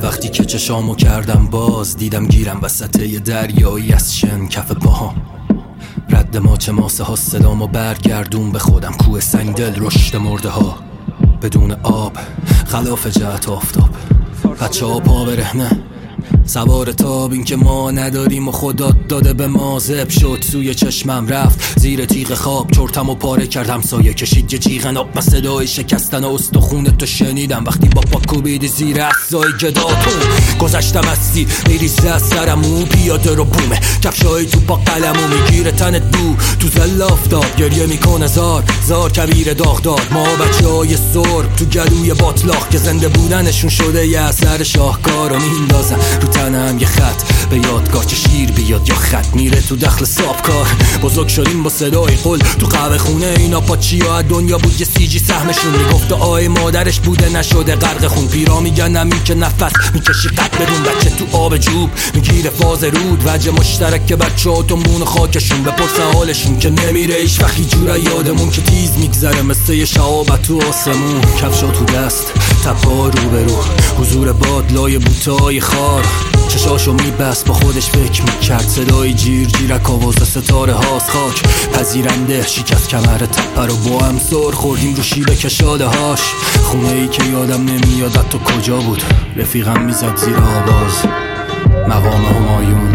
وقتی که چشامو کردم باز، دیدم گیرم وسط یه دریایی از شن کف پاهام. رد ماچه ماسه ها صدامو برگردون به خودم. کوه سنگدل رشد مرده ها بدون آب، خلاف جهت آفتاب. بچه ها پا برهنه سوار تاب، این که ما نداریم و خدا داده به ما. زب شد سوی چشمم رفت زیر تیغ خواب، چرتم و پاره کردم سایه کشید یه جیغ ناب. و صدای شکستن استخونتو شنیدم وقتی با پا کوبیدی زیر عصای گداتون. گذشتم هستی میریزه از سرمو، پیاده رو بومه کفشای تو پا قلمو میگیره تنت بو. تو زل آفتاب گریه میکنه زار کبیر داغدار. ما بچه های سرب تو گلوی باطلاق که زنده بودنشون شده یه اثر شاهکار. و میندازن رو تنم یه خط به یادگاه که شیر بیاد یا خط میره تو دخل سابکار. بزرگ شدیم با صدای قل تو قهوه خونه، اینا پاچیا دنیا بود یه سیجی سهمشون. میگفت آی مادرش بوده نشده غرق خون. پیرا میگن همین که نفس میکشی قد بدون. بچه تو آب جوب میگیره فاز رود، وجه مشترک که بچه ها تنبون خاکشون. بپرس حالشون که نمیره ایش وقتی جوره یادمون که تیز میگذره مثل یه شهابت تو آسمون. کفشا تو دست تپا رو به رو، حضور باد لای بوتای خار. چشاشو میبست با خودش فکر میکرد، صدای جیر جیرک آواز ستاره هاست. خاک پذیرنده شکست کمر تپه رو با هم سر خوردیم رو شیب کشاله هاش. خونه ای که یادم نمیاد تو کجا بود، رفیقم میزد زیر آواز مقام همایون.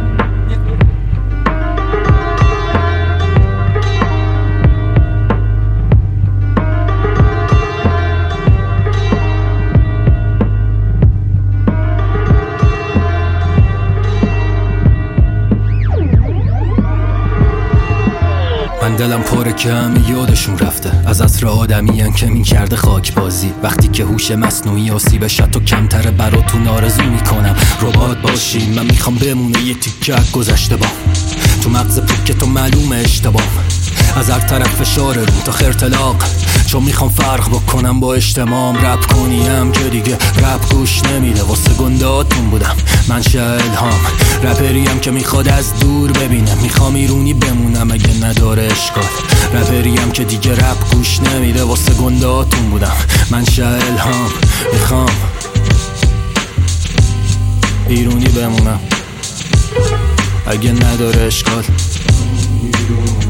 من دلم پاره که همه یادشون رفته از عصر آدمیان که می کرده خاک بازی. وقتی که هوش مصنوعی آسیب شد تو کمتره براتون آرزو میکنم ربات باشی. من میخوام بمونه یه تیکه گذشته با تو مغز پوک تو معلومه اشتباه. از هر طرف فشار رو تا خرطلاق، چون میخوام فرق بکنم با اجتماعم. رپ کنیم که دیگه رپ گوش نمیده، واسه گندهاتون بودم من شه الهام. رپریم که میخواد از دور ببینم، میخوام ایرونی بمونم اگه نداره اشکال. رپریم که دیگه رپ گوش نمیده، واسه گندهاتون بودم من شه الهام. میخوام ایرونی بمونم اگه نداره اشکال.